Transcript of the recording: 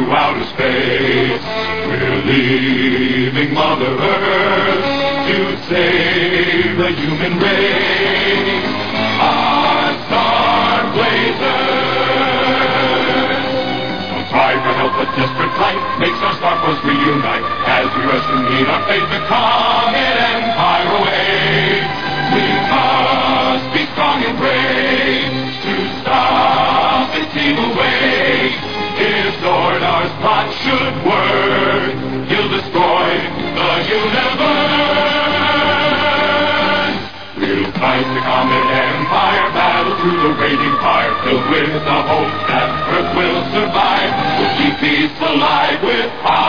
outer space. We're leaving Mother Earth to save the human race. Our star blazers. Don't cry for help, but desperate flight makes our star force reunite as we rush to meet our fate, the Comet Empire awaits. We must be strong and brave to stop its evil ways. If Zordar's plot should work, he'll destroy the universe. We'll fight the Comet Empire, battle through the raging fire, filled with the hope that Earth will survive. We'll keep peace alive with